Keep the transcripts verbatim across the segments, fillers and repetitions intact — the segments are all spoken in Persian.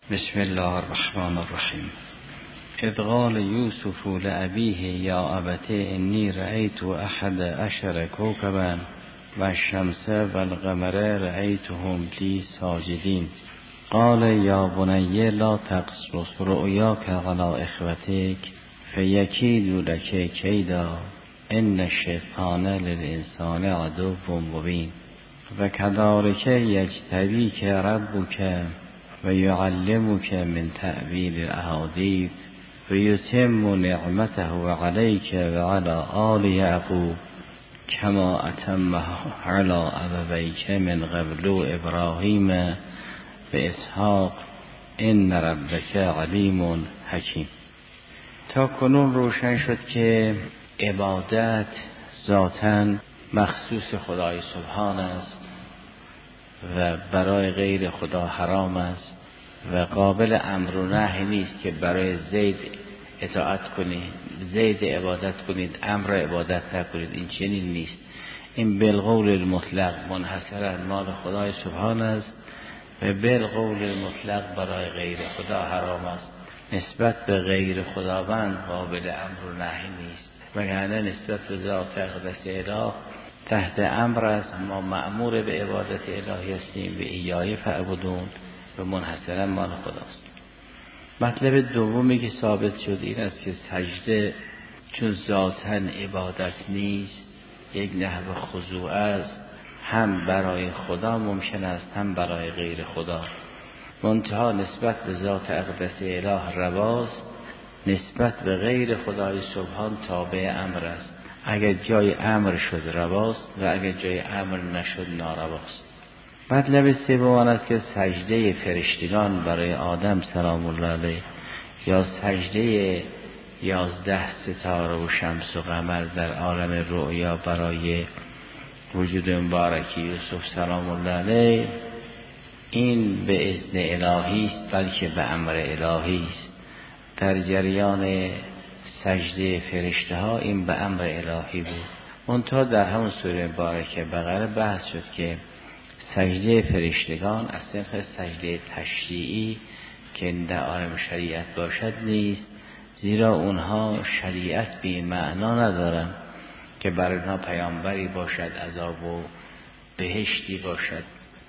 بسم الله الرحمن الرحیم. اذ قال یوسف لأبیه یا ابت انی رأیت احد عشر کوکبا و الشمس و القمر رأیتهم لی ساجدین قال یا بنی لا تقصص رؤیاک علی اخوتک فیکیدوا لک کیدا ان الشیطان للانسان عدو مبین و کذلک یجتبیک ربک و یعلمک من تأویل الاحادیث و یتم نعمته علیک و علی آل یعقوب کما اتمها علی ابویک من قبل ابراهیم و اسحاق ان ربک علیم حکیم. تا کنون روشن شد که عبادت ذاتاً مخصوص خدای سبحان است و برای غیر خدا حرام است و قابل امر و نهی نیست که برای زید اطاعت کنید، زید عبادت کنید، امر عبادت نکنید. این چنین نیست. این بالقول المطلق منحصرا مال خدای سبحان است و بالقول المطلق برای غیر خدا حرام است. نسبت به غیر خداوند قابل امر و نهی نیست، وگرنه نسبت به ذات اقدس اله تحت امر است. ما مأمور به عبادت الهی هستیم، به ایای فعبدون و منحصرا مال خداست. مطلب دومی که ثابت شد این است که سجده چون ذاتاً عبادت نیست، یک نحو خضوع است، هم برای خدا ممکن است هم برای غیر خدا. منتها نسبت به ذات اقدس اله رواست، نسبت به غیر خدای سبحان تابع امر است. اگر جای امر شد رواست و اگر جای امر نشد نارواست. مطلب سوم آن است که سجده فرشتگان برای آدم سلام الله علیه یا سجده یازده ستاره و شمس و قمر در عالم رؤیا برای وجود مبارکی یوسف سلام الله علیه، این به اذن الهی است بلکه به امر الهی است. در جریان سجده فرشته ها این به امر الهی بود. منتها در همون سوره مبارکه بقره بحث شد که سجده فرشتگان اصلا سجده تشریعی که در عالم شریعت باشد نیست، زیرا اونها شریعت بی معنا ندارن که برای اونها پیامبری باشد، عذاب و بهشتی باشد.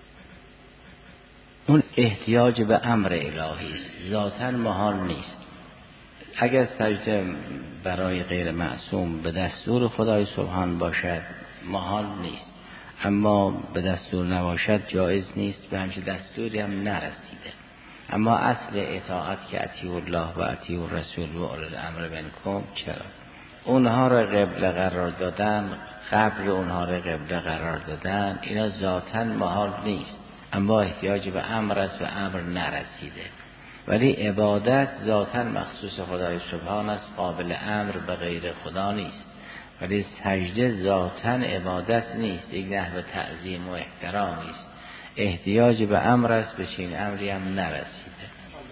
اون احتیاج به امر الهی است، ذاتاً محال نیست. اگر سجده برای غیر معصوم به دستور خدای سبحان باشد محال نیست، اما به دستور نباشد جایز نیست، به همچه دستوری هم نرسیده. اما اصل اطاعت که اطیعوا الله و اطیعوا الرسول و اولی الامر منکم، چرا اونها را قبله قرار دادن، قبل اونها را قبله قرار دادن، اینا ذاتاً محال نیست، اما احتیاج به امر است و امر نرسیده. ولی عبادت ذاتاً مخصوص خدای سبحان است، قابل امر به غیر خدا نیست. ولی سجده ذاتاً عبادت نیست، یک نحو تعظیم و احترامی است، احتیاج به امر است، به چین امری هم نرسیده.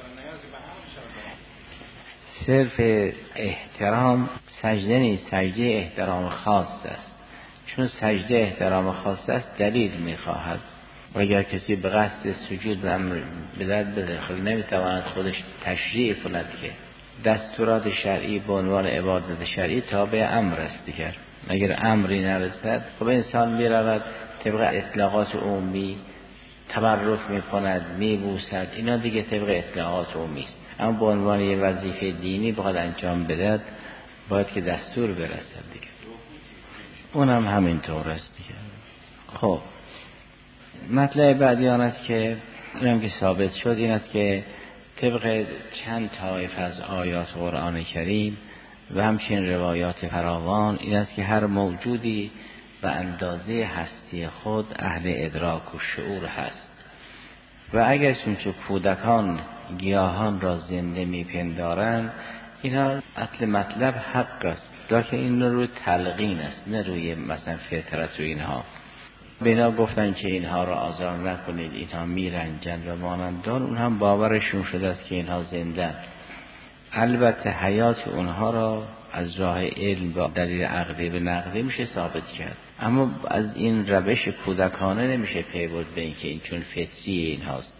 صرف احترام سجده نیست، سجده احترام خاص است. چون سجده احترام خاص است دلیل میخواهد و اگر کسی به قصد سجود بدهد بدخل نمیتواند خودش تشریع کند که دستورات شرعی به عنوان عبادت شرعی تابع امر است دیگر. اگر امری نرسد خب انسان میرود طبق اطلاقات عمومی تبرک میکند، میبوسد، اینا دیگه طبق اطلاقات عمومی است. اما به عنوان یه وظیفه دینی باید انجام بدهد، باید که دستور برسد دیگه. اونم همینطور است دیگه. خب مطلب بعدی آن است که اینم که ثابت شد این است که طبق چند طایف از آیات قرآن کریم و همچنین روایات فراوان این است که هر موجودی به اندازه هستی خود اهل ادراک و شعور هست و اگر چونچه کودکان گیاهان را زنده میپندارند، اینها اصل مطلب حق است، لیکن این روی تلقین است نه روی مثلا فطرت و اینها. بینا گفتن که اینها را آزار نکنید، اینها میرنجند و مانندان، اون هم باورشون شده است که اینها زنده. البته حیات اونها را از راه علم با دلیل عقلی به نقلی میشه ثابت کرد، اما از این روش کودکانه نمیشه پی برد به این که این چون فطری این هاست.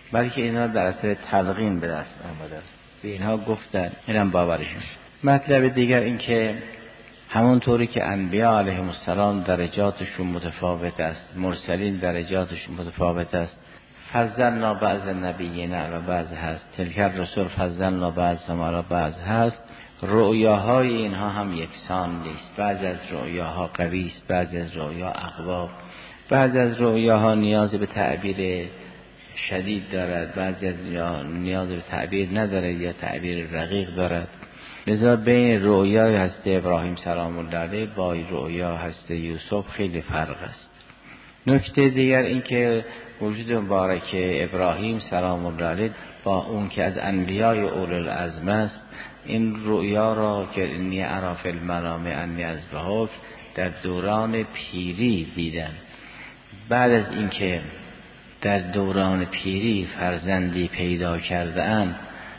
بلکه اینا در اثر تلقین به دست آمده است. به اینها گفتن، اینم باورشون. مطلب دیگر این که همونطوری که انبیا علیهم السلام درجاتشون متفاوت است، مرسلین درجاتشون متفاوت است، فضلنا بعض نبیین علی بعض هست، تلک الرسل فضلنا بعضهم علی بعض هست، رؤیاهای اینها هم یکسان نیست. بعض از رؤیاها قوی است، بعض از رؤیا اقوا، بعض از رؤیاها نیاز به تعبیر شدید دارد، بعضی از نیاز به تعبیر ندارد یا تعبیر رقیق دارد. لذا بین رؤیای حضرت ابراهیم سلام الله علیه با رؤیا حضرت یوسف خیلی فرق است. نکته دیگر این که وجود مبارک ابراهیم سلام الله علیه با اون که از انبیای اولو العزم است، این رؤیا را که انی اری فی المنام انی اذبحک در دوران پیری دیدن. بعد از اینکه در دوران پیری فرزندی پیدا کرده اند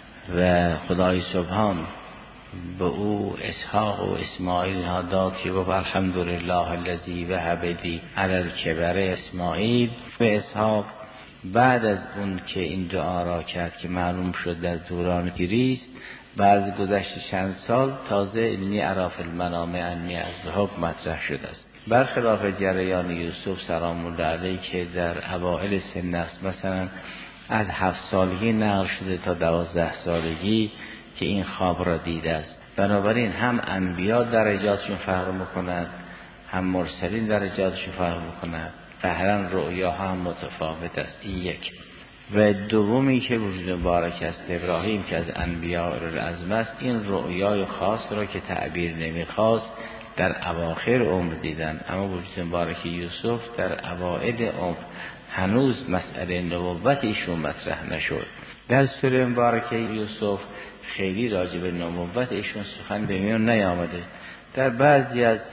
و خدای سبحان به او اسحاق و اسماعیل ها داد که گفت الحمدلله الذی وهب لی علی الکبر اسماعیل و اسحاق. بعد از اون که این دعا را کرد که معلوم شد در دوران پیری است، بعد گذشت چند سال تازه انی اری فی المنام انی اذبحک مطرح شده است. برخلاف جریان یوسف سلام الله علیه که در اوائل سن است، مثلا از هفت سالگی نقل شده تا دوازده سالگی که این خواب را دیده است. بنابراین هم انبیا درجاتشون فرق میکنند، هم مرسلین درجاتشون فرق میکنند، قهرن رؤیاها هم متفاوت است. این یک. و دومی که وجود مبارک است ابراهیم که از انبیاء اولوالعزم است، این رؤیای خاص را که تعبیر نمیخواست در اواخر عمر دیدن، اما وجود مبارک یوسف در اوائل عمر هنوز مسئله نبوت ایشون مطرح نشد. در سوره مبارک یوسف خیلی راجع به نبوت ایشون سخن به میان نیامده. در بعضی از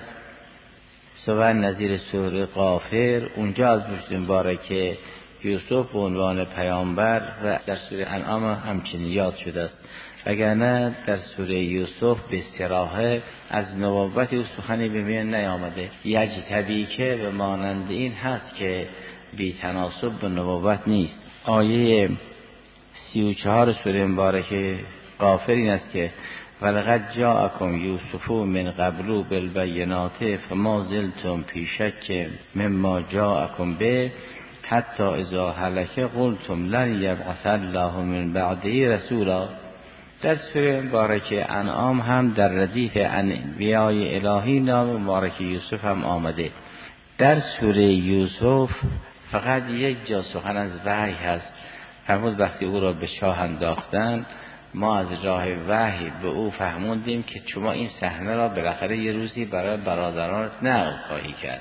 سوره نظیر سوره غافر اونجا از وجود مبارک یوسف به عنوان پیامبر و در سوره انعام همچنین یاد شده است. اگر نه در سوره یوسف به صراحت از نبوت او سخنی به میان نیامده. یجتبی که به مانند این هست که بی تناسب به نبوت نیست. آیه سی و چهار سوره مبارکه غافر این است که ولقد جاءکم یوسف من قبل بالبینات فما زلتم فی شک مما جاءکم به حتی اذا هلک قلتم لن یبعث الله من بعده رسولا. در سوره مبارکه انعام هم در ردیف انبیای الهی نام مبارک یوسف هم آمده. در سوره یوسف فقط یک جا سخن از وحی هست. فرمود وقتی او را به شاه انداختن ما از راه وحی به او فهموندیم که شما این صحنه را بالاخره یه روزی برای برادرانت نقل خواهی کرد.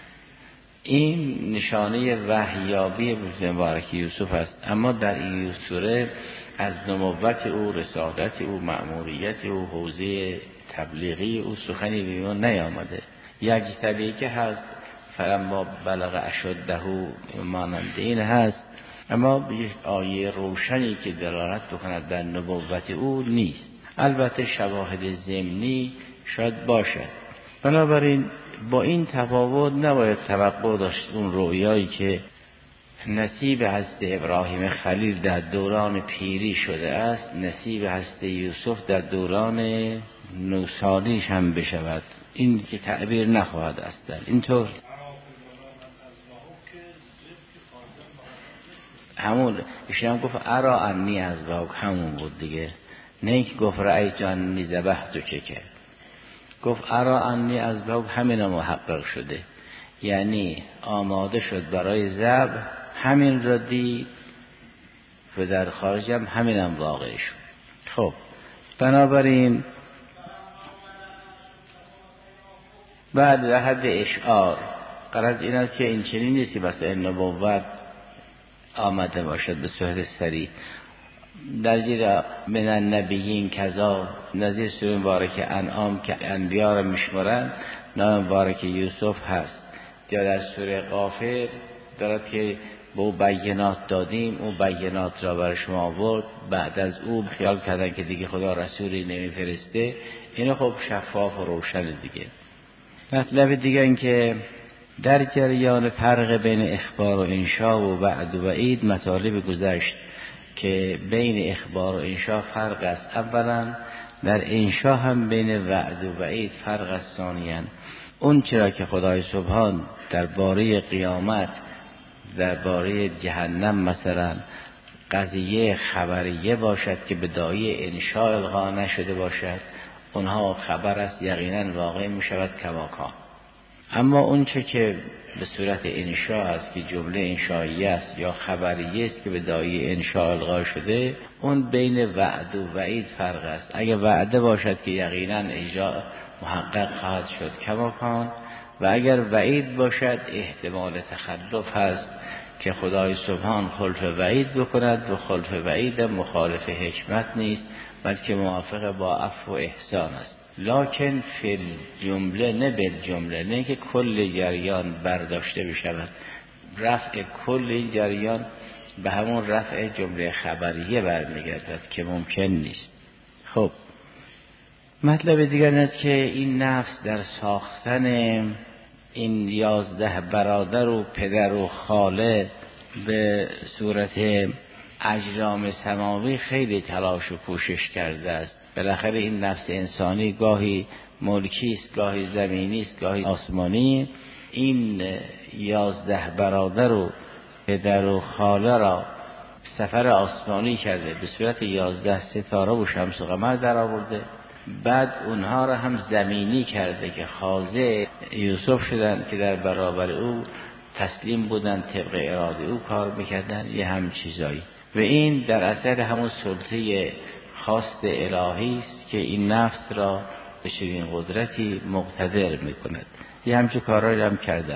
این نشانه وحیابی مبارک یوسف است. اما در این سوره از نبوت او، رسالت او، مأموریت او، حوزه تبلیغی او سخنی به میان نیامده. یجتبی که هست فلما بلغ اشده مانند این هست، اما یک آیه روشنی که دلالت بکند در نبوت او نیست. البته شواهد ضمنی شاید باشد. بنابراین با این تفاوت نباید توقع داشت اون رؤیایی که نصیب حضرت ابراهیم خلیل در دوران پیری شده است نصیب حضرت یوسف در دوران نوسالیش هم بشود. این که تعبیر نخواهد است. در اینطور همون ایشون گفت ارا انی از واق همون بود دیگه، نه اینکه گفت رأی جانی ذبحت که که گفت ارا انی از واق همین محقق شده، یعنی آماده شد برای ذبح، همین را دید و در خارج هم همین هم واقع شد. خب بنابراین بعد در حد اشعار قرار این است که این چنین نیستی بس این نبوت آمده باشد به صورت سریع. در زیر من النبیین کذا نظیر سوره مبارک انعام که انبیا را میشمارن نام مبارک یوسف هست. یا در سوره غافر دارد که به او بینات دادیم، او بینات را برای شما آورد، بعد از او خیال کردن که دیگه خدا رسولی نمیفرسته. اینو خب شفاف و روشن دیگه. مطلب دیگه این که در جریان فرق بین اخبار و انشا و وعد و وعید مطالب گذشت که بین اخبار و انشا فرق است. اولا در انشا هم بین وعد و وعید فرق است. ثانیاً اون چرا که خدای سبحان درباره قیامت، درباره جهنم مثلا قضیه خبریه باشد که به داعی انشاء القا نشده باشد، اونها خبر است یقینا واقع می شود کماکان. اما اون چه که به صورت انشاء است که جمله انشائیه است یا خبریه است که به داعی انشاء القا شده، اون بین وعد و وعید فرق است. اگه وعده باشد که یقینا اجرا محقق خواهد شد کماکان، و اگر وعید باشد احتمال تخلف هست که خدای سبحان خلف وعید بکند و خلف وعید مخالف حکمت نیست بلکه موافق با عفو و احسان است. لکن فی الجمله، نه بالجمله، نه که کل جریان برداشته بشود. رفع کل این جریان به همون رفع جمله خبریه برمیگردد که ممکن نیست. خب مطلب دیگر این است که این نفس در ساختن این یازده برادر و پدر و خاله به صورت اجرام سماوی خیلی تلاش و کوشش کرده است. بالاخره این نفس انسانی گاهی ملکی است، گاهی زمینی است، گاهی آسمانی. این یازده برادر و پدر و خاله را سفر آسمانی کرده، به صورت یازده ستاره و شمس و قمر در آورده. بعد اونها را هم زمینی کرده که خاضع یوسف شدن که در برابر او تسلیم بودن، طبق اراده او کار میکردن، یه هم چیزایی. و این در اثر همون سلطه خواست الهی است که این نفس را به چنین قدرتی مقتدر میکند. یه همچه کارهایی هم کردن.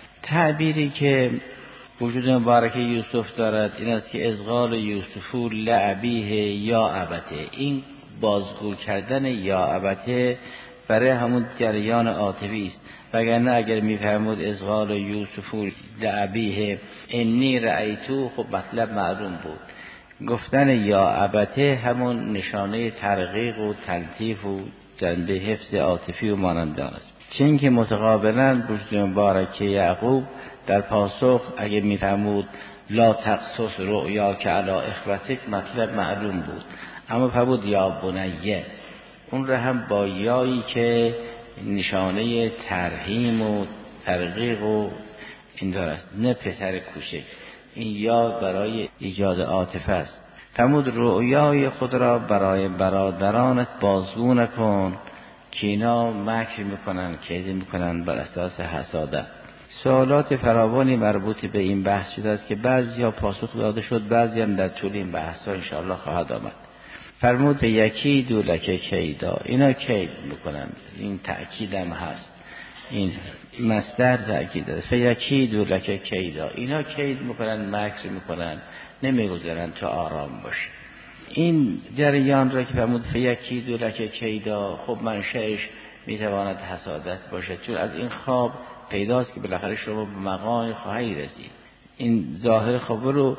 تعبیری که وجود مبارک یوسف دارد این است که از قال یوسف لأبیه یا ابته. این بازگو کردن یا ابته برای همون جریان عاطفی است. وگرنه اگر میفرمود از قال یوسف لأبیه انی رأیتو، خب مطلب معلوم بود. گفتن یا ابته همون نشانه ترغیق و تلطیف و جنبه حفظ عاطفی و مانندان است. چون که متقابلا وجود مبارک یعقوب در پاسخ اگه میفرمود لا تقصص رؤیا که علی اخوتک، مطلب معلوم بود. اما فرمود یا بنیه، اون را هم با یایی که نشانه ترحیم و ترغیق و این دارست، نه پسر کوچک. این یا برای ایجاد عاطفه است. فرمود رؤیای خود را برای برادرانت بازگو نکن که اینا مکر میکنن، کیده میکنن بر اساس حسادت. سوالات فراوانی مربوط به این بحث شده است که بعضی ها پاسخ داده شد، بعضی هم در طول این بحث ها انشاءالله خواهد آمد. فرمود به یکی دولک کیدا، اینا کید میکنن. این تأکید هم هست، این مصدر تأکید است. فیکی دولک کیدا، اینا کید میکنن، مکر میکنن، نمیگذارن تو آرام باشه. این جریان را که فرمود فیکی دولک کیدا، خب منشأش میتواند حسادت باشه، چون از این خواب پیداست که بالاخره شما به مقام خواهی رسید. این ظاهر خبر رو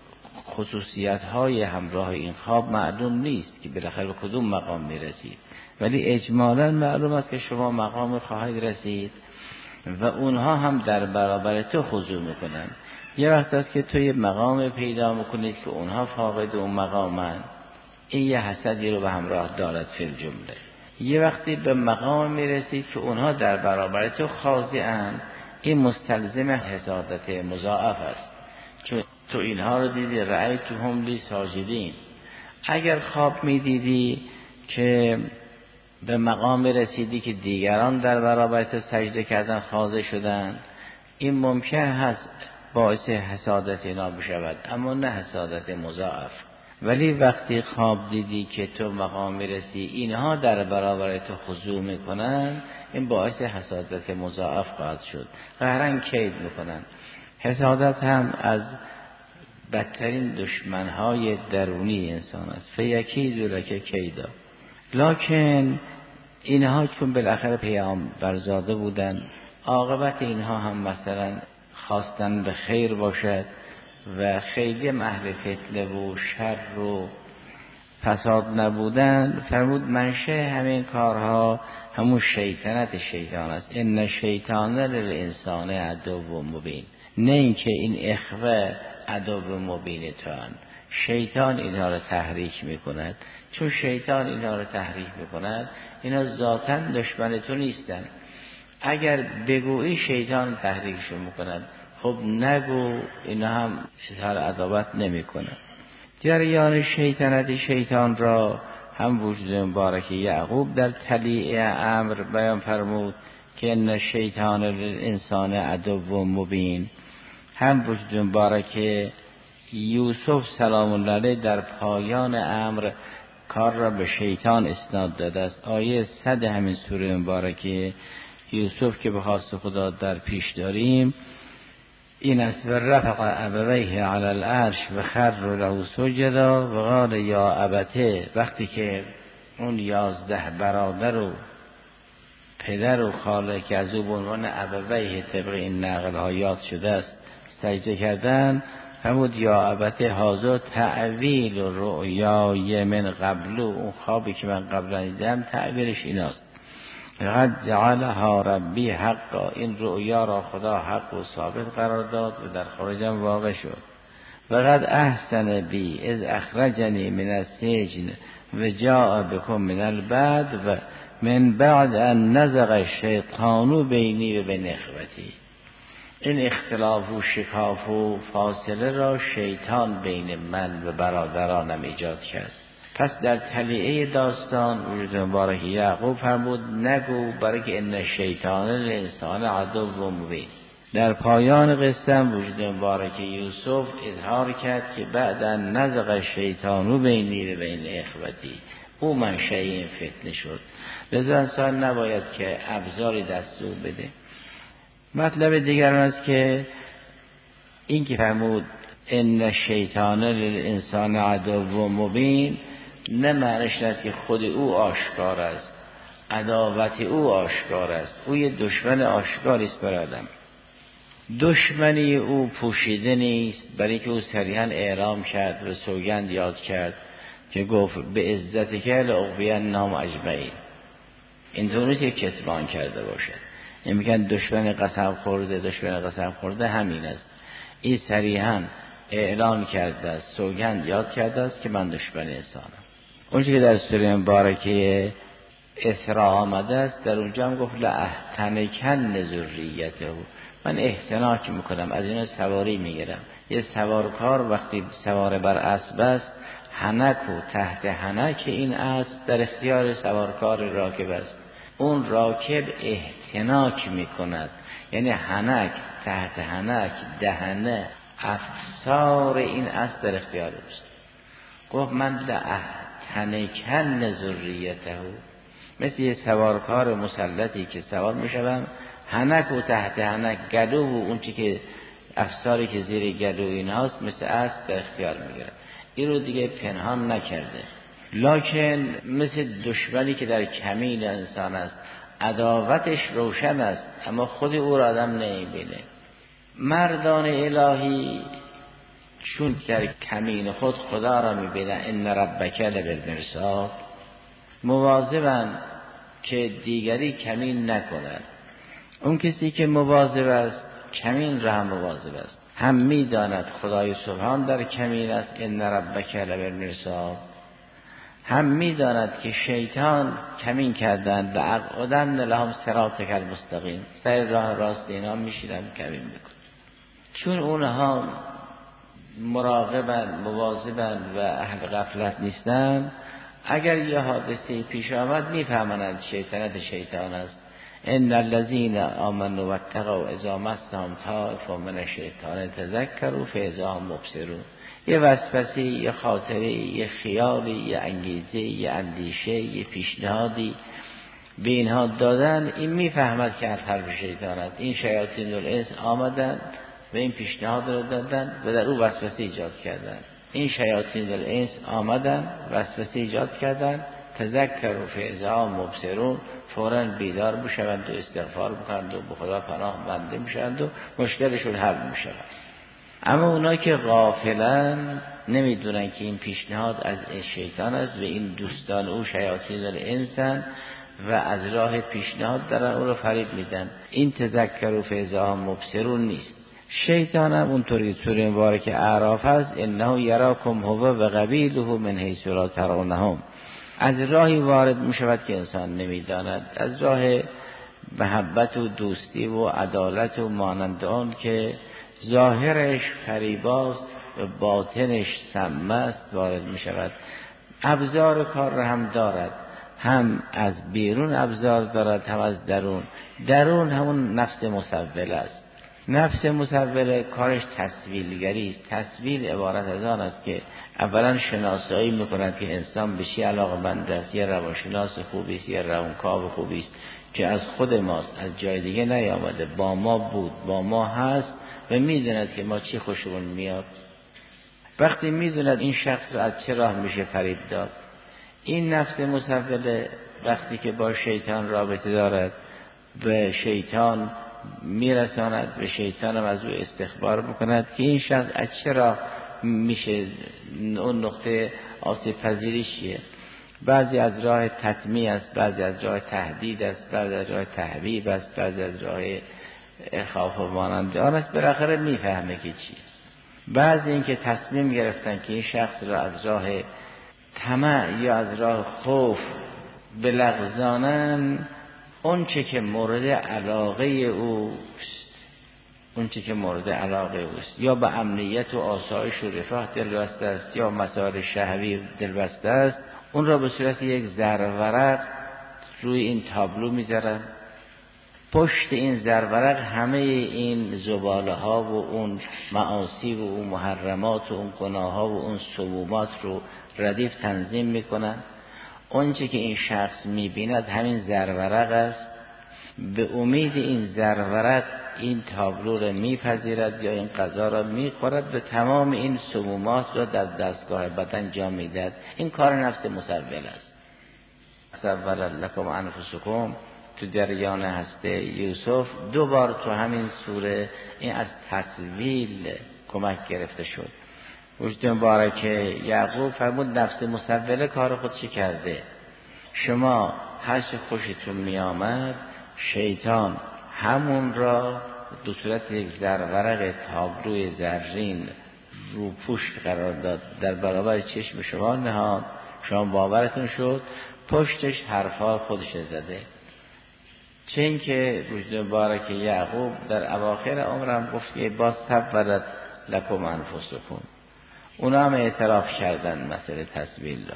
خصوصیت های همراه این خواب معلوم نیست که بالاخره به کدوم مقام میرسید، ولی اجمالا معلوم است که شما مقام خواهید رسید و اونها هم در برابر تو خضوع میکنن. یه وقت است که تو یه مقام پیدا میکنید که اونها فاقد اون مقامن، این یه حسدی رو به همراه دارد فی الجمله. یه وقتی به مقام میرسید که اونها در برابر تو خاضعن، این مستلزم حسادت مضاعف است، چون تو اینها رو دیدی رأیتهم لی ساجدین. اگر خواب میدیدی که به مقام رسیدی که دیگران در برابر تو سجده کردن، خاضع شدن، این ممکن هست باعث حسادت اینا بشود، اما نه حسادت مضاعف. ولی وقتی خواب دیدی که تو مقام میرسی اینها در برابر تو خضوع میکنن، این باعث حسادت مضاعف خواهد شد، قهرن کید میکنن. حسادت هم از بدترین دشمنهای درونی انسان است. فیکی ذولک کیدا. لکن اینها چون بالاخره پیامبرزاده بودن، عاقبت اینها هم مثلا خواستن به خیر باشد و خیلی اهل فتنه و شر و فساد نبودن، فرمود منشه همین کارها همون شیطنت شیطان است. ان شیطان للانسان عدو مبین، نه اینکه این اخوه عدو مبین تو هن. شیطان اینها رو تحریک میکند. چون شیطان اینها رو تحریک میکند، اینا ذاتاً دشمن تو نیستن. اگر بگویی شیطان تحریکشون میکند، خب نگو، اینا هم اظهار عداوت نمیکنه. جریان شیطنت شیطان را هم وجود مبارک یعقوب در طلیع امر بیان فرمود که ان شیطان للانسان عدو مبین، هم وجود مبارک یوسف سلام الله علیه در پایان امر کار را به شیطان اسناد داده است. آیه صد همین سوره مبارکه یوسف که به خواست خدا در پیش داریم این است: و رفع ابویه علی العرش و خر له سجدا و قال یا ابته. وقتی که اون یازده برادر و پدر و خاله که از او به عنوان ابویه طبق این نقل ها یاد شده است سجده کردن، فرمود یا ابته هذا تعویل رؤیای من قبل، اون خوابی که من قبلا دیدم تعبیرش ایناست. قد جعلها ربی حقا، این رؤیا را خدا حق و ثابت قرار داد و در خارجم واقع شد. و قد احسن بی اذ اخرجنی من السجن و جاء بكم من البعد و من بعد ان نزغ الشیطان بینی و بین اخوتی. این اختلاف و شکاف و فاصله را شیطان بین من و برادرانم ایجاد کرد. پس در طلیعه داستان وجود مبارک یعقوب فرمود نگو، برای که ان شیطان الانسان عدو مبین. در پایان قصه وجود مبارک یوسف اظهار کرد که بعدا نزغ شیطانو بینی و بین اخوتی، او منشأ این فتنه شد. لذا انسان نباید که ابزاری دستور بده. مطلب دیگر است که این که فرمود ان شیطان للانسان عدو مبین، نه معنیش است که خود او آشکار است، عداوت او آشکار است. او یه دشمن آشکاری است بر آدم. دشمنی او پوشیده نیست، برای که او صریحا اعلام کرد و سوگند یاد کرد که گفت به عزت که لأغوینهم اجمعین. اینطور نیست که کتمان کرده باشد. این میگن دشمن قسم خورده، دشمن قسم خورده همین است. این صریحا اعلان کرده است، سوگند یاد کرده است که من دشمن انسانم. اون چیزی که در سوره مبارکه اسراء آمده است، در اونجا هم گفت لأحتنکن ذریته، من احتناک میکنم، از اینا سواری میگیرم. یه سوارکار وقتی سوار بر اسب است، حنک و تحت حنک این اسب در اختیار سوارکار راکب است. اون راکب احتناک میکند، یعنی حنک، تحت حنک، دهنه، افسار این اسب در اختیار است. گفت من لأحتنکن ذریته، مثل یه سوارکار مسلطی که سوار میشوم، حنک و تحت حنک، گلو و اون چی که افساری که زیر گلو این هاست مثل اسب در اختیار میگیره. این رو دیگه پنهان نکرده، لکن مثل دشمنی که در کمین انسان است، عداوتش روشن است اما خود او را آدم نمیبینه. مردان الهی چون در کمین خود خدا را میبینه، ان ربک لبالمرصاد، مواظبن که دیگری کمین نکند. اون کسی که مواظب است کمین را هم مواظب است، هم میداند خدای سبحان در کمین است، ان ربک لبالمرصاد، هم میداند که شیطان کمین کردن لأقعدن لهم صراطک المستقیم، سر راه راست اینا میشینن کمین میکن. چون اونها مراقبن، مواظبن و اهل غفلت نیستن، اگر یه حادثه پیش آمد میفهمند شیطنت شیطان است. ان الذين آمنوا واتقوا اذا مسهم طائف من الشیطان تذکروا فاذا هم مبصرون. یه وسوسه، یه خاطره، یه خیالی، یه انگیزه، یه اندیشه، یه پیشنهادی به اینها دادن، این میفهمد که از حرف شیطان است. این شیاطین الانس آمدن و این پیشنهاد رو دادن و در او وسوسه ایجاد کردن. این شیاطین الانس آمدن وسوسه ایجاد کردن، تذکروا فاذا هم مبصرون، فوراً بیدار بشوند و استغفار بکنند و به خدا پناه بنده میشوند و مشکلشون حل میشود. اما اونایی که غافلن، نمیدونن که این پیشنهاد از شیطان است و این دوستان او شیاطین الانسن و از راه پیشنهاد دارن او رو فریب میدن. این تذکر فاذا هم مبصرون نیست. شیطان هم اونطوری سوره مبارک اعراف هست، انه یراکم هو و قبیله من حیث لا ترونهم. از راهی وارد میشود که انسان نمیداند، از راه محبت و دوستی و عدالت و مانند آن که ظاهرش فریباست و باطنش سم است وارد میشود. ابزار کار را هم دارد، هم از بیرون ابزار دارد هم از درون. درون همون نفس مسوله است. نفس مسوله کارش تسویلگری است. تسویل عبارت از آن است که اولا شناسایی میکند که انسان به چی علاقه‌مند است، یه روانشناس خوبی است، یه روانکاو خوبی است که از خود ماست، از جای دیگه نیامده، با ما بود، با ما هست و میدوند که ما چی خوشمون میاد. وقتی میدوند این شخص رو از چه راه میشه فریب داد، این نفس مسوله وقتی که با شیطان رابطه دارد به شیطان میرساند، به شیطان هم از او استخبار میکند که این شخص از چه راه میشه، اون نقطه آسیب پذیریش چیه. بعضی از راه تطمیع است، بعضی از راه تهدید است، بعضی از راه تحبیب است، بعضی از راه خوف و مانند آن است. بالاخره میفهمه که چیه. بعضی این که تصمیم گرفتن که این شخص را از راه طمع یا از راه خوف بلغزانن، اون چه که مورد علاقه اوست، اون چه که مورد علاقه اوست یا به امنیت و آسایش و رفاه دلبسته است یا مسائل شهوی دلبسته است، اون را به صورت یک زرورق روی این تابلو میذارن. پشت این زرورق همه این زباله ها و اون معاصی و اون محرمات و اون گناه ها و اون سمومات رو ردیف تنظیم میکنن. اون چه که این شخص میبیند همین زرورق است. به امید این زرورق این تابلو را میپذیرد یا این غذا را میخورد، به تمام این سمومات را در دستگاه بدن جا میدهد. این کار نفس مسول است. سول لکم انفسکم تو جریان هسته یوسف دو بار تو همین سوره این از تسویل کمک گرفته شد. وجود مبارک یعقوب فرمود نفس مسوله کار خودش کرده. شما هر چه خوشتون میامد شیطان همون را دو صورت یک زرورق تابلوی زرین رو پشت قرار داد، در برابر چشم شما نهاد، شما باورتون شد، پشتش حرفا خودش زده. چه این که وجود مبارک یعقوب در اواخر عمرم گفت که باز سولت لکم انفسکم، اونا هم اعتراف کردن مسئله تسویل را.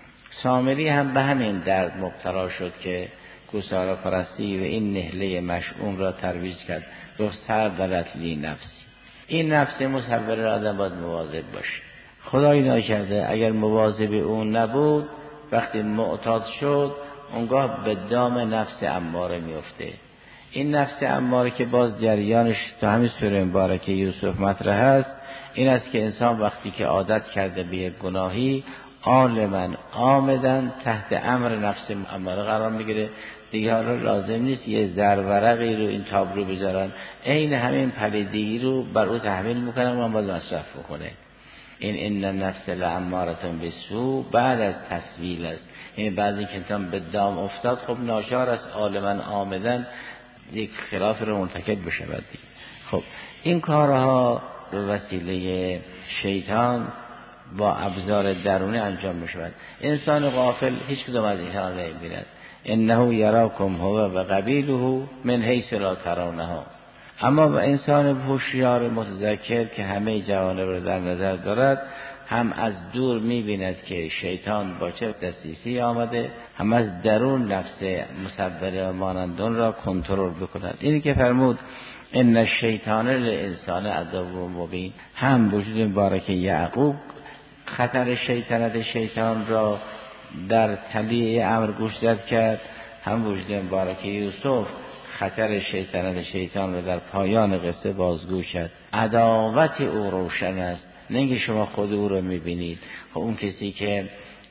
سامری هم به همین درد مبتلا شد که گوساله پرستی و این نهله مشؤوم را ترویج کرد. گفت سولت لی نفسی. این نفس مسول را آدم باید مواظب باشه. خدایی نکرده اگر مواظب اون نبود، وقتی معتاد شد اونگاه به دام نفس اماره میفته. این نفس اماره که باز جریانش تا همین سوره مبارک یوسف مطرح است، این است که انسان وقتی که عادت کرده به یک گناهی عالماً آمدن تحت امر نفس اماره قرار میگیره. دیگه حالا لازم نیست یه زرورقی رو این تابلو بذارن، عین همین پلیدگی رو بر او تحمیل میکنن و من باید مصرف بکنه. این ان نفس لامارتون بالسوء بعد از تسویل است. این بعضی که انسان به دام افتاد خب ناچار است عالماً آمدن یک خلاف رو مرتکب بشود. خب این کارها به وسیله شیطان با ابزار درونی انجام می شود. انسان غافل هیچ کدوم از اینها را نمی‌بیند. انه یراکم هو و قبیله من حیث لا ترونها. اما به انسان هوشیار متذکر که همه جوانب را در نظر دارد، هم از دور می‌بیند که شیطان با چه دسیسی آمده، هم از درون نفس مسوله و مانندون را کنترل بکند. اینی که فرمود ان الشیطان للانسان عدو مبین، هم وجود مبارک یعقوب خطر شیطنت شیطان را در طلیع امر گوشزد کرد، هم وجود مبارک یوسف خطر شیطنت شیطان را در پایان قصه بازگو کرد. عداوت او روشن است، نه اینکه شما خود او رو میبینید. خب اون کسی که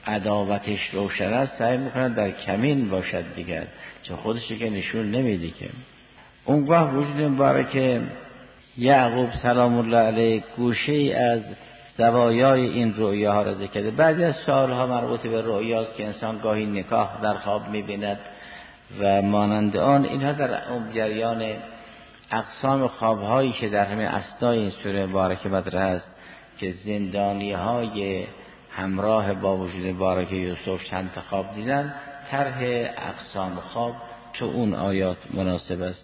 عداوتش روشن است سعی میکنه در کمین باشد دیگر، چون خودشی که نشون نمیدی که. اونگاه وجود مبارک یعقوب سلام الله علیه گوشه ای از زوایای این رؤیاها را ذکر کرده. بعضی از سوالها مربوط به رؤیاست که انسان گاهی نکاح در خواب می‌بیند، و مانند آن. اینها در اون جریان اقسام خوابهایی که در همین اسنای این سوره مبارکه مطرح است که زندانی های همراه با وجود مبارک یوسف چند تا خواب دیدن، طرح اقسام خواب تو اون آیات مناسب است.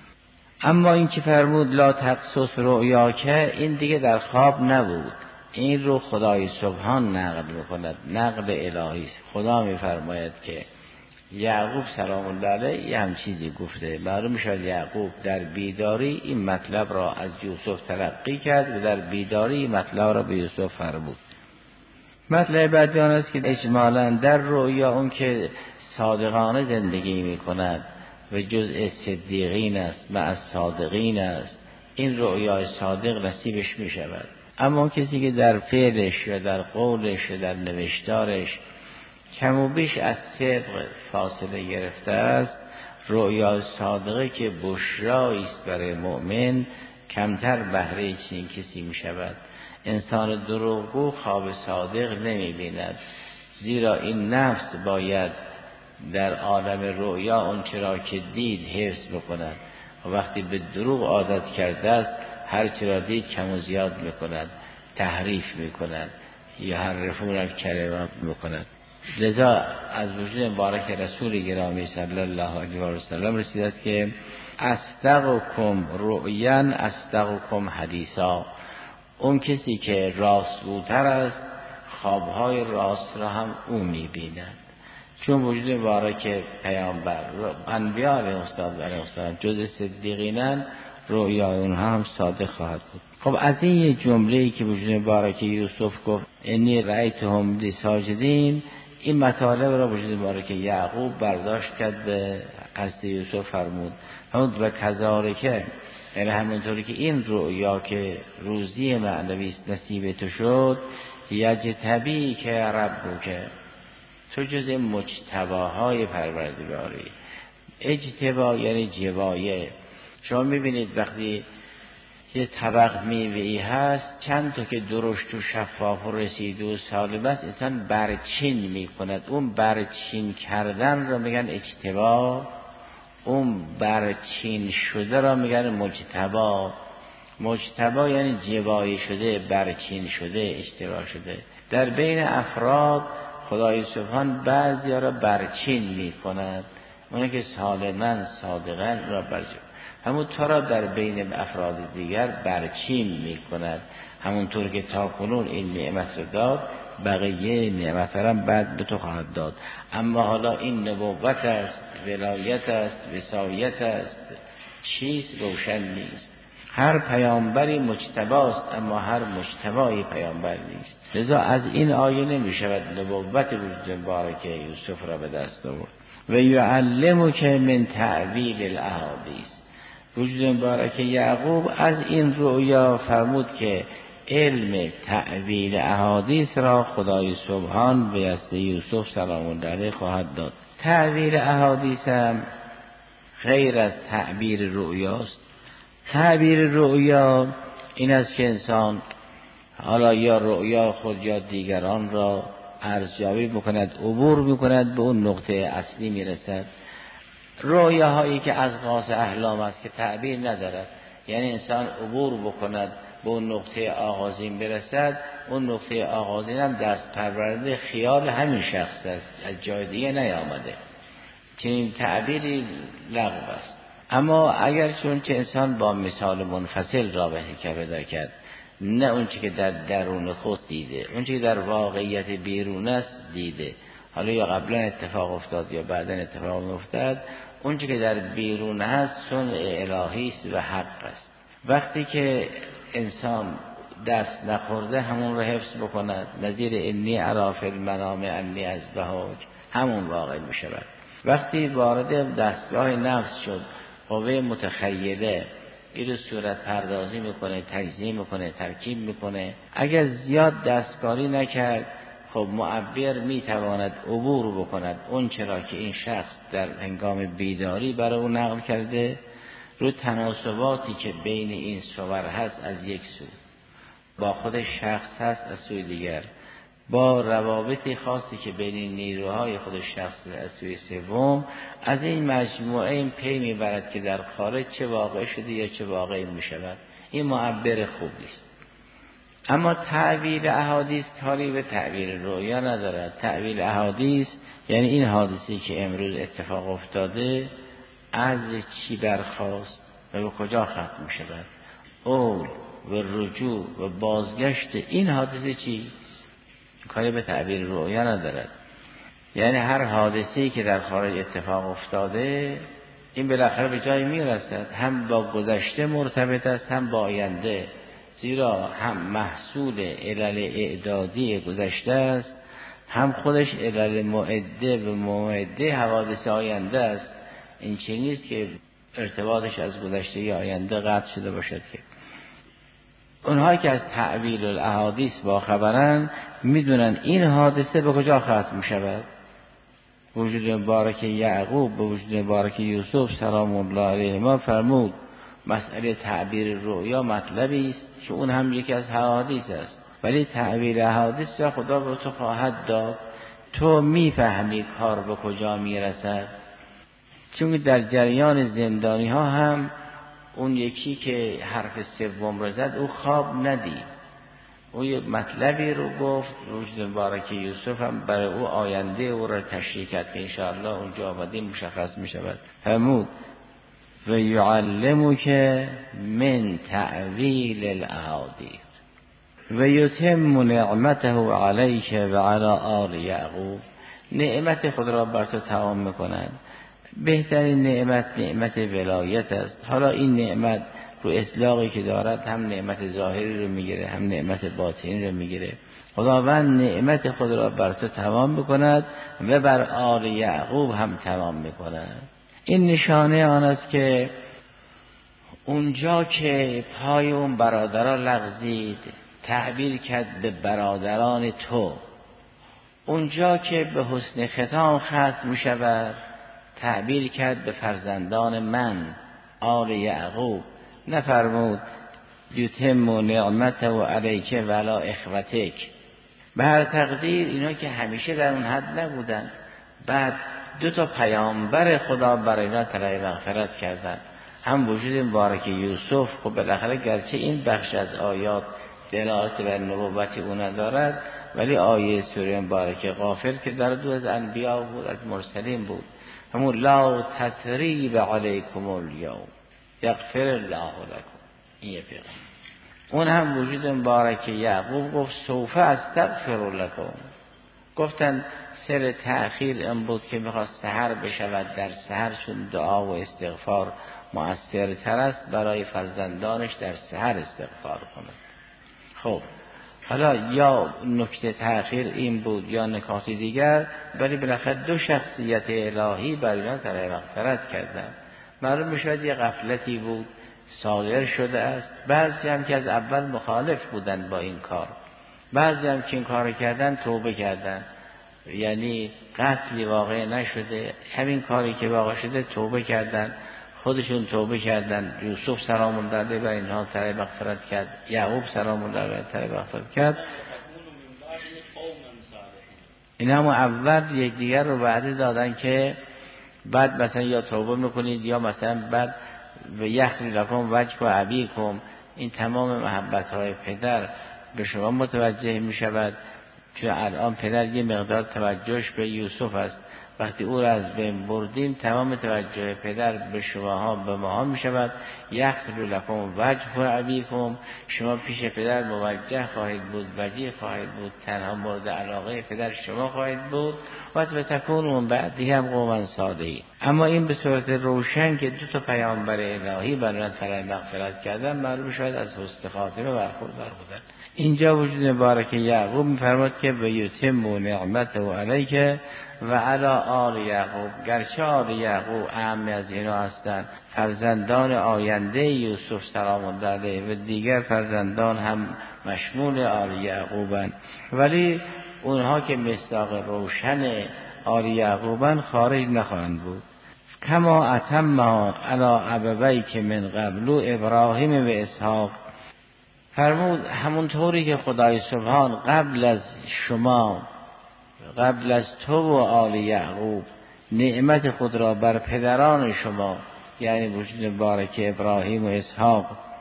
اما این که فرمود لا تقصص رؤیاک، این دیگه در خواب نبود، این رو خدای سبحان نقل میکند، نقل الهی است. خدا میفرماید که یعقوب سلام الله علیه یه هم چیزی گفته، معلوم میشد یعقوب در بیداری این مطلب را از یوسف تلقی کرد و در بیداری این مطلب را به یوسف فرمود. مطلب بعدی آن است که اجمالاً در رؤیا اون که صادقانه زندگی میکند و جزء صدیقین است و از صادقین است، این رؤیای صادق نصیبش میشود. اما کسی که در فعلش یا در قولش یا در نوشتارش کم و بیش از صدق فاصله گرفته است، رؤیا صادقه که بشرایی است برای مؤمن، کمتر بهره چنین کسی می شود. انسان دروغگو خواب صادق نمی بیند، زیرا این نفس باید در عالم رؤیا اون چرا که دید حفظ بکند و وقتی به دروغ عادت کرده است هر چرا دید کم و زیاد میکند، تحریف میکند یا حرفون الکلمه میکند. لذا از وجود مبارک رسول گرامی صلی الله علیه و سلم رسیده که اصدقکم رؤیا اصدقکم حدیثا، اون کسی که راستگوتر است خوابهای راست را هم او میبیند. چون وجود مبارک پیامبر انبیاء علیه السلام جز صدیقینن، رؤیای اونها هم صادق خواهد بود. خب از این یه جمله‌ای که وجود مبارک یوسف گفت انی رأیتهم لی ساجدین، این مطالب را وجود مبارک یعقوب برداشت کرد به قصد یوسف فرمود همون و کذالک، یعنی همونطوری که این رؤیا که روزی معنوی نصیب تو شد، یجتبی که ربو که تو جز مجتباهای پروردگاری. اجتبا یعنی جوایه. شما میبینید وقتی یه طبق میوه‌ای هست چند تا که درشت و شفاف و رسیده و سالم است، انسان برچین میکند، اون برچین کردن را میگن اجتبا، اون برچین شده را میگن مجتبا. مجتبا یعنی جوایه شده، برچین شده، اجتبا شده. در بین افراد خدای سبحان بعضی را برچین می کند، اونه که سالمن صادقن را برچین، همون تو را در بین افراد دیگر برچین می کند. همونطور که تا کنون این نعمت رو داد، بقیه نعمت را بعد به تو خواهد داد. اما حالا این نبوت است، ولایت است، وصایت است، چیست روشن نیست. هر پیامبری مجتباست اما هر مجتبایی پیامبر نیست. لذا از این آیه نمی شود نبوت وجود مبارک یوسف را به دست آورد. و یعلمک من تعویل الاحادیث، وجود مبارک یعقوب از این رؤیا فرمود که علم تعویل احادیث را خدای سبحان به دست یوسف سلام الله علیه خواهد داد. تعویل احادیث هم غیر از تعبیر رؤیاست. تعبیر رؤیا این است که انسان حالا یا رؤیا خود یا دیگران را ارزیابی میکند، عبور میکند، به اون نقطه اصلی میرسد. رؤیاهایی که از خاص احلام است که تعبیر ندارد، یعنی انسان عبور بکند به اون نقطه آغازین برسد، اون نقطه آغازین هم دست پرورده خیال همین شخص است، از جای دیگه نیامده. چنین تعبیری لغو است. اما اگر چون که انسان با مثال منفصل را به حکم پیدا کرد، نه اون چی که در درون خود دیده، اون چی که در واقعیت بیرون است دیده، حالا یا قبلا اتفاق افتاد یا بعدا اتفاق افتاد، اون چی که در بیرون هست صنع الهی است و حق است. وقتی که انسان دست نخورده همون رو حفظ بکند، نظیر انی اری فی المنام انی اذبحک، همون واقع می شود. وقتی وارد دستگاه نفس شد، قوه متخیله این رو صورت پردازی میکنه، تجزیه میکنه، ترکیب میکنه. اگر زیاد دستکاری نکرد، خب معبر میتواند عبور بکند اون چرا که این شخص در هنگام بیداری برای اون نقل کرده، رو تناسباتی که بین این صور هست از یک سو با خود شخص هست از سوی دیگر، با روابط خاصی که بین نیروهای خود شخص از سوی سوم، از این مجموعه این پی میبرد که در خارج چه واقع شده یا چه واقعی میشود. این معبر خوبی است. اما تعبیر احادیث کاری به تعبیر رؤیا ندارد. تعبیر احادیث یعنی این حادثی که امروز اتفاق افتاده از چی برخاست و به کجا ختم میشود، اول و رجوع و بازگشت این حادثه چی؟ کاری به تعبیر رؤیا ندارد. یعنی هر حادثه‌ای که در خارج اتفاق افتاده این بالاخره به جایی میرسد، هم با گذشته مرتبط است هم با آینده، زیرا هم محصول علل اعدادی گذشته است، هم خودش علل معده و موعده حوادث آینده است. این چیزی نیست که ارتباطش از گذشته یا آینده قطع شده باشد. که اونهایی که از تعبیر الاحادیث با خبرن میدونن این حادثه به کجا ختم میشود. وجود مبارک یعقوب به وجود مبارک یوسف سلام الله علیهما فرمود مسئله تعبیر رؤیا مطلبی است که اون هم یکی از حوادث است، ولی تعبیر احادیث یا خدا به تو خواهد داد، تو میفهمی کار به کجا میرسد. چون در جریان زندانی ها هم اون یکی که حرف سوم رو زد او خواب ندید، او یک مطلبی رو گفت. وجود مبارک یوسف هم برای او آینده او را تشریح کرد که انشاءالله اونجا آمدیم مشخص می شود. فرمود و یعلمک من تعویل الاحادیث و یتم نعمته علیک و علی آل یعقوب. نعمت خود را بر تو تمام میکنند. بهترین نعمت نعمت ولایت است. حالا این نعمت رو اطلاقی که دارد هم نعمت ظاهری رو میگیره هم نعمت باطنی رو میگیره. خداوند نعمت خود را بر تو تمام میکند و بر آل یعقوب هم تمام میکند. این نشانه آن است که اونجا که پای اون برادرها لغزید تعبیر کرد به برادران تو، اونجا که به حسن ختام ختم میشود تعبیر کرد به فرزندان من آل یعقوب. نفرمود یتم نعمته و علیک و علی اخوتک. به هر تقدیر اینا که همیشه در اون حد نبودن، بعد دو تا پیامبر خدا برای اینا طلب مغفرت کردن. هم وجود مبارک یوسف، خب بالاخره گرچه این بخش از آیات دلالت بر نبوت او ندارد، ولی آیه سوره مبارک غافر که در دو از انبیا بود از مرسلین بود، همون لا تثریب علیکم الیوم یغفر الله لکم. این یه پیغام. اون هم وجود مبارک یعقوب گفت سوف استغفر لکم. گفتن سر تأخیر این بود که میخواست سحر بشود، در سحر چون دعا و استغفار مؤثرتر است برای فرزندانش در سحر استغفار کند. خب حالا یا نکته تأخیر این بود یا نکاتی دیگر، ولی بالاخره دو شخصیت الهی برای اینا طلب مغفرت کردن. معلوم میشود یه غفلتی بود صادر شده است. بعضی هم که از اول مخالف بودن با این کار، بعضی هم که این کار کردن توبه کردن، یعنی قتلی واقع نشده، همین کاری که واقع شده توبه کردن، خودشون توبه کردن. یوسف سلام الله علیه بر اینها طلب مغفرت کرد، یعقوب سلام الله علیه طلب مغفرت کرد. این هم اول یک دیگر رو وعده دادن که بعد مثلا یا توبه میکنید یا مثلا بعد و یخری لکم وجه و ابیکم. این تمام محبت های پدر به شما متوجه میشود، چون الان پدر یه مقدار توجهش به یوسف است. وقتی او را از بین بردیم تمام توجه پدر به شماها به ماها می شود. یغفر لکم وجه و ابیکم. شما پیش پدر موجه خواهید بود، وجه خواهید بود، تنها مورد علاقه پدر شما خواهید بود. و تکونون بعدی هم قوما صادقین. اما این به صورت روشن که دو تا پیامبر الهی برای طلب مغفرت کردن، معلوم شد از حسن خاتمه برخوردار بودن. اینجا وجود مبارک یعقوب می‌فرماد که و یتم نعمته علیک و علی آل یعقوب. گرچه آل یعقوب اعم از اینا هستند، فرزندان آینده یوسف سلام الله علیه و دیگر فرزندان هم مشمول آل یعقوبند، ولی اونها که مصداق روشن آل یعقوبند خارج نخواهند بود. کما اتمها علی ابویک من قبل ابراهیم و اسحاق. فرمود همونطوری که خدای سبحان قبل از شما، قبل از تو و آل یعقوب، نعمت خود را بر پدران شما یعنی وجود مبارک ابراهیم و اسحاق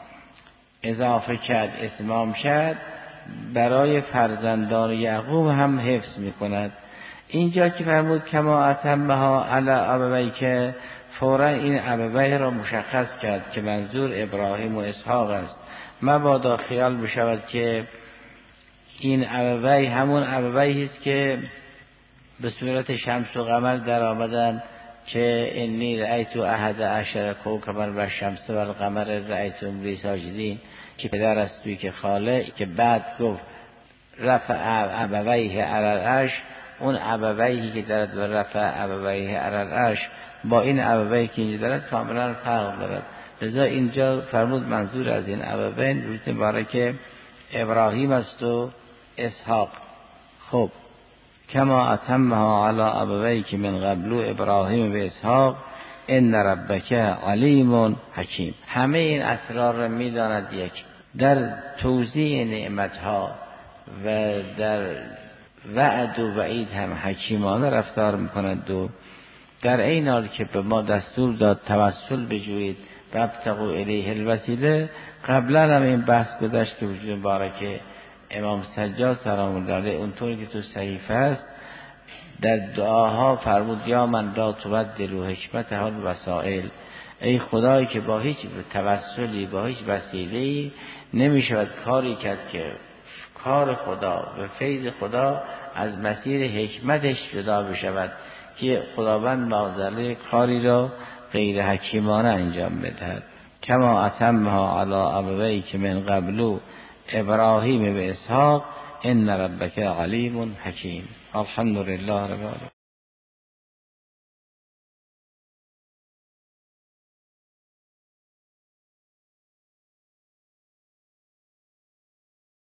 اضافه کرد، اتمام کرد، برای فرزندان یعقوب هم حفظ میکند. اینجا که فرمود کما اتمها علی ابویک، که فورا این ابویه را مشخص کرد که منظور ابراهیم و اسحاق است. مبادا خیال بشود که این ابویه همون ابویه است که به صورت شمس و قمر در آمدن که انی رأیت احد عشر کوکبا و الشمس و القمر رأیتهم لی ساجدین، که پدر است توی که خاله، که بعد گفت رفع ابویه علی العرش، اون ابویهی که دارد و رفع ابویه علی العرش با این ابویهی که اینجا دارد کاملا فرق دارد. لذا اینجا فرمود منظور از این ابوین روز مبارک ابراهیم است و اسحاق. خب کما اتمها علی ابویک من قبل ابراهیم و اسحاق ان ربک علیم حکیم. همه این اسرار را میداند. یک در توزیع نعمتها و در وعد و وعید هم حکیمانه رفتار میکند و در این حال که به ما دستور داد توسل بجویید وابتغوا الیه الوسیله. قبلا هم این بحث گذشت که وجود مبارک امام سجاد سلام الله علیه اونطوری که تو صحیفه است در دعاها فرمود یا من لا تبدل و حکمت ها وسائل، ای خدایی که با هیچ توسلی با هیچ وسیله‌ای نمی شود کاری کرد که کار خدا و فیض خدا از مسیر حکمتش جدا بشود، که خداوند معذره کاری را غیر حکیمانه انجام بدهد. کما اتمها علی ابویک من قبل ابراهیم و اسحاق ان ربک علیم حکیم. الحمدلله رب العالمین.